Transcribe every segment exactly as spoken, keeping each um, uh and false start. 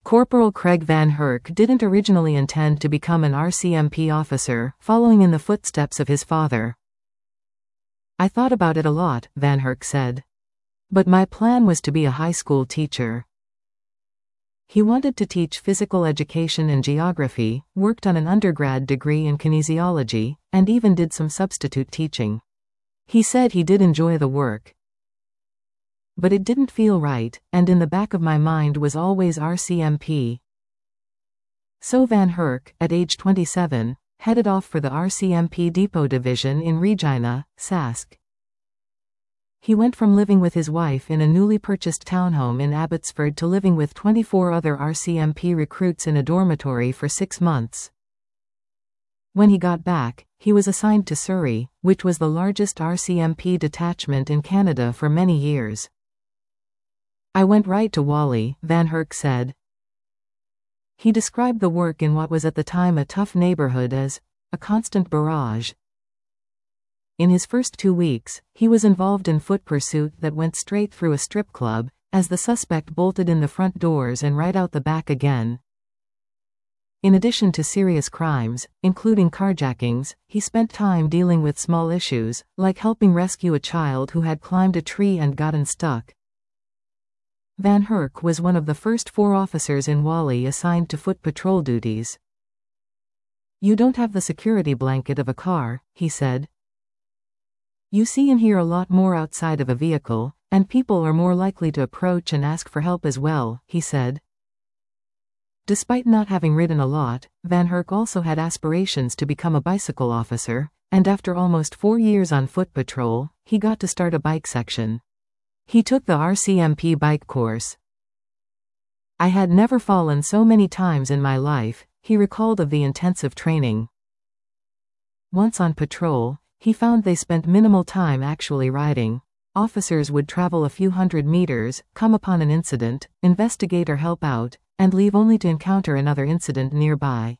Corporal Craig Van Herk didn't originally intend to become an R C M P officer, following in the footsteps of his father. "I thought about it a lot," Van Herk said. "But my plan was to be a high school teacher." He wanted to teach physical education and geography, worked on an undergrad degree in kinesiology, and even did some substitute teaching. He said he did enjoy the work. "But it didn't feel right, and in the back of my mind was always R C M P." So Van Herk, at age twenty-seven, headed off for the R C M P Depot Division in Regina, Sask. He went from living with his wife in a newly purchased townhome in Abbotsford to living with twenty-four other R C M P recruits in a dormitory for six months. When he got back, he was assigned to Surrey, which was the largest R C M P detachment in Canada for many years. "I went right to Whalley," Van Herk said. He described the work in what was at the time a tough neighborhood as a constant barrage. In his first two weeks, he was involved in foot pursuit that went straight through a strip club, as the suspect bolted in the front doors and right out the back again. In addition to serious crimes, including carjackings, he spent time dealing with small issues, like helping rescue a child who had climbed a tree and gotten stuck. Van Herk was one of the first four officers in Whalley assigned to foot patrol duties. "You don't have the security blanket of a car," he said. "You see and hear a lot more outside of a vehicle, and people are more likely to approach and ask for help as well," he said. Despite not having ridden a lot, Van Herk also had aspirations to become a bicycle officer, and after almost four years on foot patrol, he got to start a bike section. He took the R C M P bike course. "I had never fallen so many times in my life," he recalled of the intensive training. Once on patrol, he found they spent minimal time actually riding. Officers would travel a few hundred meters, come upon an incident, investigate or help out, and leave only to encounter another incident nearby.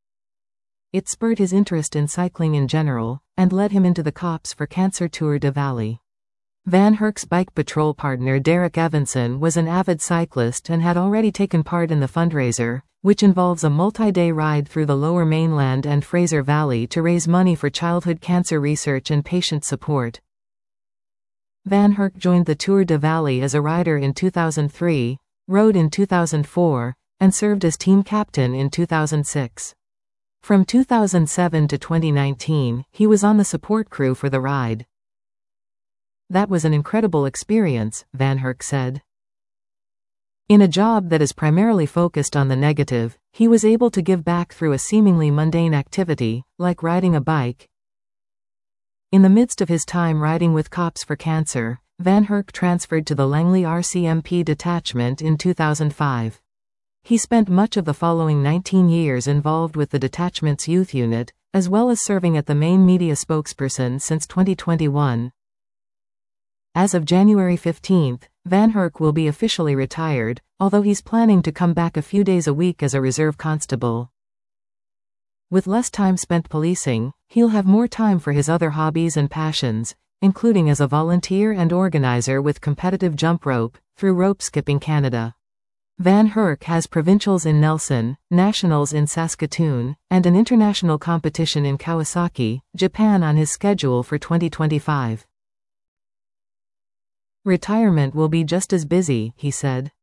It spurred his interest in cycling in general, and led him into the Cops for Cancer Tour de Valley. Van Herk's bike patrol partner Derek Evanson was an avid cyclist and had already taken part in the fundraiser, which involves a multi-day ride through the Lower Mainland and Fraser Valley to raise money for childhood cancer research and patient support. Van Herk joined the Tour de Valley as a rider in two thousand three, rode in two thousand four, and served as team captain in two thousand six. From two thousand seven to twenty nineteen, he was on the support crew for the ride. "That was an incredible experience," Van Herk said. In a job that is primarily focused on the negative, he was able to give back through a seemingly mundane activity, like riding a bike. In the midst of his time riding with Cops for Cancer, Van Herk transferred to the Langley R C M P detachment in two thousand five. He spent much of the following nineteen years involved with the detachment's youth unit, as well as serving as the main media spokesperson since twenty twenty-one. As of January fifteenth, Van Herk will be officially retired, although he's planning to come back a few days a week as a reserve constable. With less time spent policing, he'll have more time for his other hobbies and passions, including as a volunteer and organizer with competitive jump rope, through Rope Skipping Canada. Van Herk has provincials in Nelson, nationals in Saskatoon, and an international competition in Kawasaki, Japan on his schedule for twenty twenty-five. "Retirement will be just as busy," he said.